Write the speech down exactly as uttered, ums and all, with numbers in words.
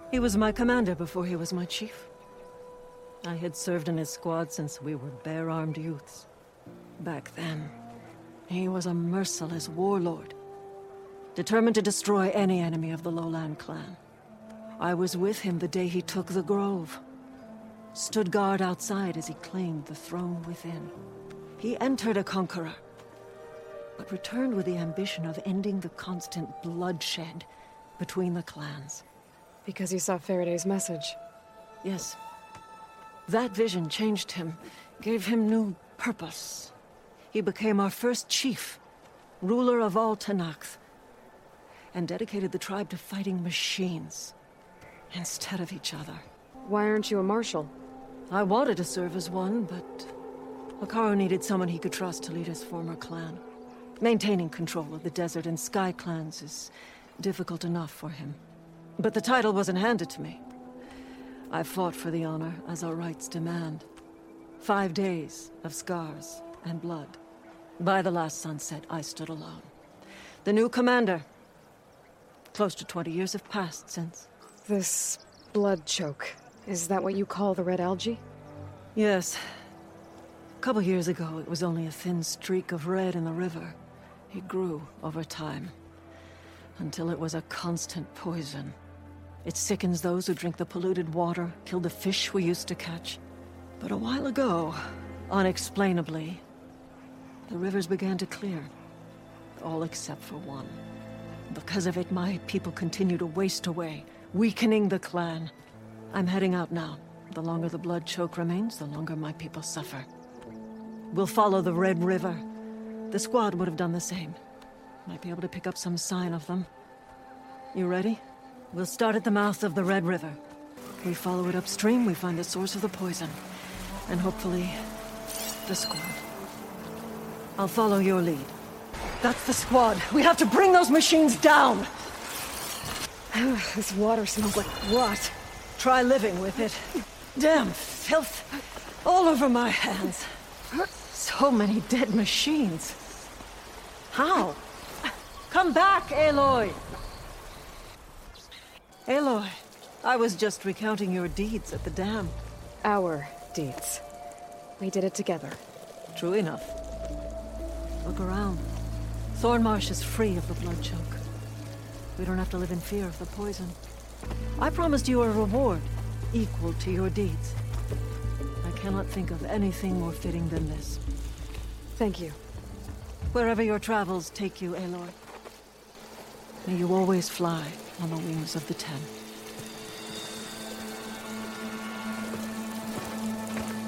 He was my commander before he was my chief. I had served in his squad since we were bare-armed youths. Back then, he was a merciless warlord, determined to destroy any enemy of the Lowland clan. I was with him the day he took the Grove, stood guard outside as he claimed the throne within. He entered a conqueror, but returned with the ambition of ending the constant bloodshed between the clans. Because he saw Faraday's message. Yes. That vision changed him, gave him new purpose. He became our first chief, ruler of all Tenakth, and dedicated the tribe to fighting machines instead of each other. Why aren't you a marshal? I wanted to serve as one, but Hekarro needed someone he could trust to lead his former clan. Maintaining control of the Desert and Sky clans is difficult enough for him. But the title wasn't handed to me. I fought for the honor as our rights demand. Five days of scars and blood. By the last sunset, I stood alone. The new commander. Close to twenty years have passed since. This blood choke. Is that what you call the red algae? Yes. A couple years ago, it was only a thin streak of red in the river. It grew over time, until it was a constant poison. It sickens those who drink the polluted water, kill the fish we used to catch. But a while ago, unexplainably, the rivers began to clear. All except for one. Because of it, my people continue to waste away, weakening the clan. I'm heading out now. The longer the blood choke remains, the longer my people suffer. We'll follow the Red River. The squad would have done the same. Might be able to pick up some sign of them. You ready? We'll start at the mouth of the Red River. We follow it upstream, we find the source of the poison. And hopefully, the squad. I'll follow your lead. That's the squad. We have to bring those machines down! This water smells like rot. Try living with it. Damn filth. All over my hands. So many dead machines. How? Come back, Aloy! Aloy, I was just recounting your deeds at the dam. Our deeds. We did it together. True enough. Look around. Thornmarsh is free of the blood choke. We don't have to live in fear of the poison. I promised you a reward equal to your deeds. I cannot think of anything more fitting than this. Thank you. Wherever your travels take you, Aloy. May you always fly on the wings of the Ten.